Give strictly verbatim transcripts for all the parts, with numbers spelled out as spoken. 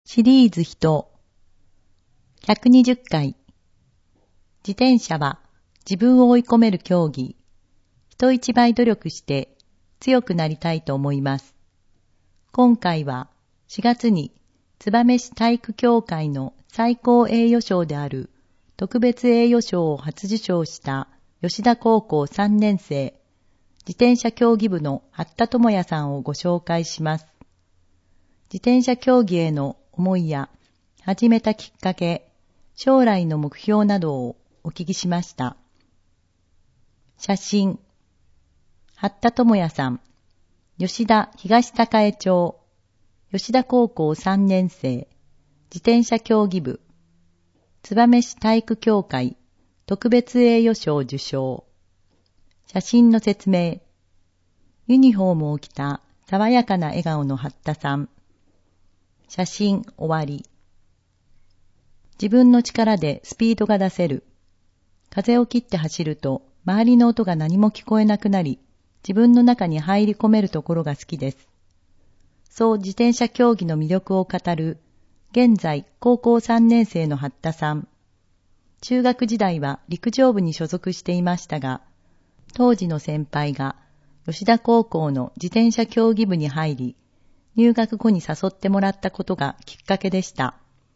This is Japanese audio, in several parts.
シリーズ人ひゃくにじゅっかい。自転車は自分を追い込める競技。人一倍努力して強くなりたいと思います。今回はしがつに燕市体育協会の最高栄誉賞である特別栄誉賞を初受賞した吉田高校さんねん生自転車競技部の八田智也さんをご紹介します。自転車競技への思いや始めたきっかけ、将来の目標などをお聞きしました。写真、八田智也さん、吉田東高江町、吉田高校さんねん生、自転車競技部、燕市体育協会特別栄誉賞受賞。写真の説明、ユニフォームを着た爽やかな笑顔の八田さん。写真終わり。自分の力でスピードが出せる。風を切って走ると周りの音が何も聞こえなくなり、自分の中に入り込めるところが好きです。そう自転車競技の魅力を語る、現在高校さんねん生の八田さん。中学時代は陸上部に所属していましたが、当時の先輩が吉田高校の自転車競技部に入り、入学後に誘ってもらったことがきっかけでした。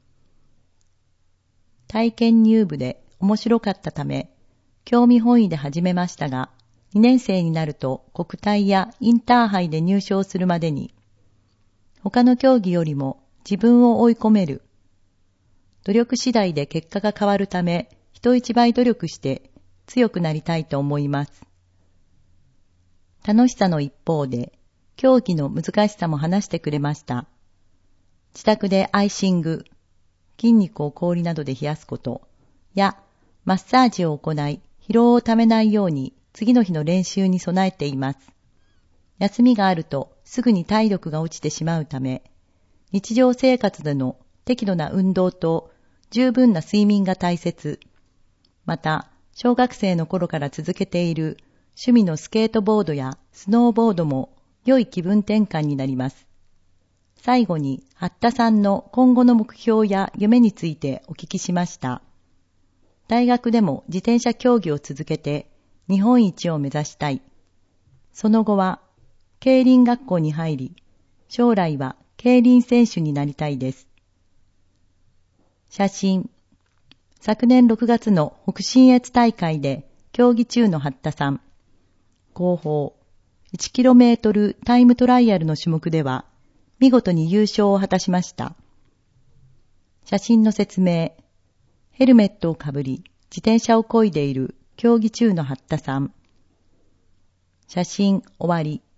体験入部で面白かったため、興味本位で始めましたが、にねん生になると国体やインターハイで入賞するまでに、他の競技よりも自分を追い込める。努力次第で結果が変わるため、人一倍努力して強くなりたいと思います。楽しさの一方で、競技の難しさも話してくれました。自宅でアイシング、筋肉を氷などで冷やすことやマッサージを行い疲労をためないように次の日の練習に備えています。休みがあるとすぐに体力が落ちてしまうため、日常生活での適度な運動と十分な睡眠が大切。また、小学生の頃から続けている趣味のスケートボードやスノーボードも良い気分転換になります。最後に、八田さんの今後の目標や夢についてお聞きしました。大学でも自転車競技を続けて日本一を目指したい。その後は、競輪学校に入り、将来は競輪選手になりたいです。写真、昨年ろくがつの北信越大会で競技中の八田さん。後方、いちキロメートル タイムトライアルの種目では、見事に優勝を果たしました。写真の説明、ヘルメットをかぶり、自転車を漕いでいる競技中の八田さん。写真終わり。